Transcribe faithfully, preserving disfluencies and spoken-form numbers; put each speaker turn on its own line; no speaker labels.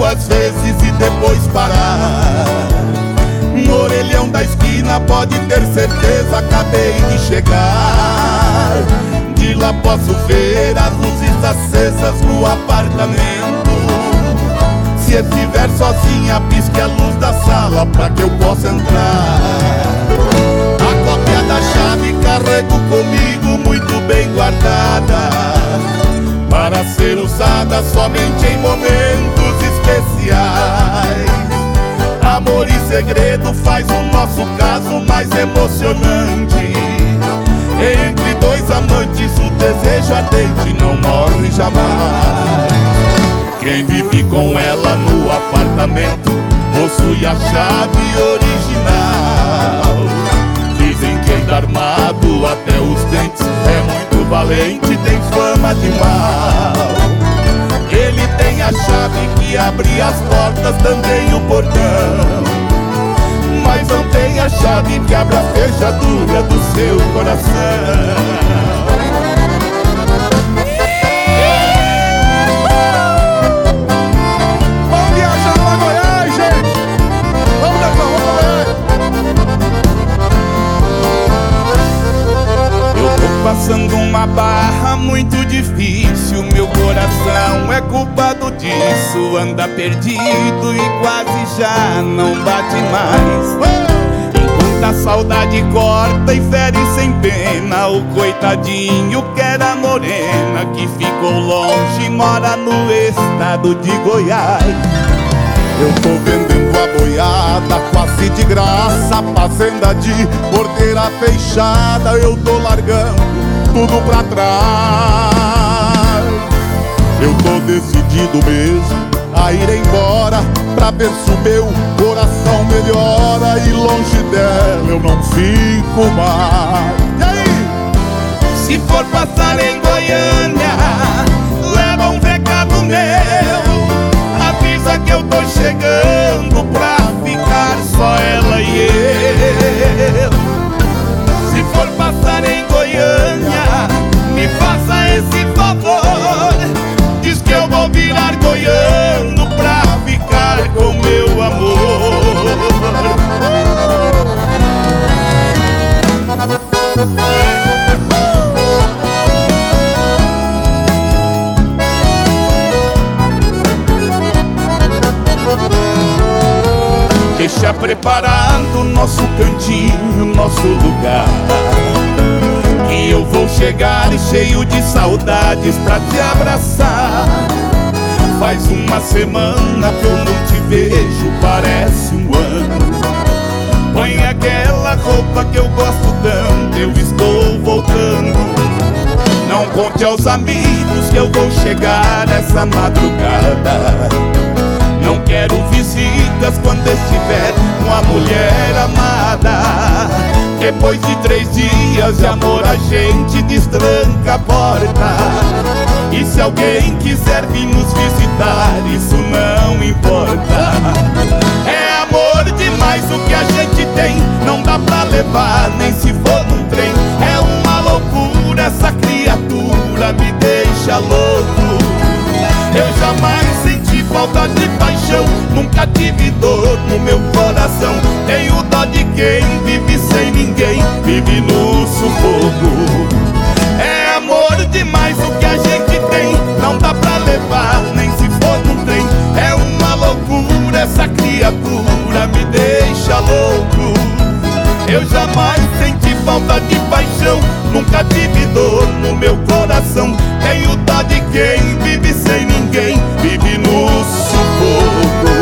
duas vezes e depois parar. No orelhão da esquina pode ter certeza, acabei de chegar. De lá posso ver as luzes acesas no apartamento. Se estiver sozinha, pisque a luz da sala pra que eu possa entrar. A cópia da chave carrego comigo muito bem guardada, para ser usada somente em momentos especiais. Amor e segredo faz o nosso caso mais emocionante. Entre dois amantes o desejo ardente não morre jamais. Quem vive com ela no apartamento possui a chave original. Dizem que ainda armado até os dentes é muito valente, tem fama de mal. Ele tem a chave que abre as portas, também o portão, mas não tem a chave que abre a fechadura do seu coração. Passando uma barra muito difícil, meu coração é culpado disso. Anda perdido e quase já não bate mais. Enquanto a saudade corta e fere sem pena o coitadinho que era morena, que ficou longe, mora no estado de Goiás. Eu tô vendendo a boiada quase de graça, fazenda de porteira fechada. Eu tô largando tudo pra trás. Eu tô decidido mesmo a ir embora, pra ver se o meu coração melhora. E longe dela eu não fico mais. E aí? Se for passar em Goiânia, leva um recado meu. Avisa que eu tô chegando pra ficar só ela e eu. Se for passar em Goiânia, me faça esse favor. Diz que eu vou virar goiano pra ficar com meu amor. Deixa preparado nosso cantinho, nosso lugar, que eu vou chegar cheio de saudades pra te abraçar. Faz uma semana que eu não te vejo, parece um ano. Põe aquela roupa que eu gosto tanto, eu estou voltando. Não conte aos amigos que eu vou chegar essa madrugada. Não quero visitas quando estiver com a mulher amada. Depois de três dias de amor a gente destranca a porta. E se alguém quiser vir nos visitar, isso não importa. É amor demais o que a gente tem, não dá pra levar nem se for num trem. É uma loucura, essa criatura me deixa louco. Eu jamais senti falta de paixão, nunca tive dor no meu coração. Tenho dó de quem vive sem ninguém, vive no sufoco. É amor demais o que a gente tem, não dá pra levar nem se for num trem. É uma loucura, essa criatura me deixa louco. Eu jamais senti falta de paixão, nunca tive dor no meu coração. Tenho dó de quem vive sem ninguém, vive no sufoco.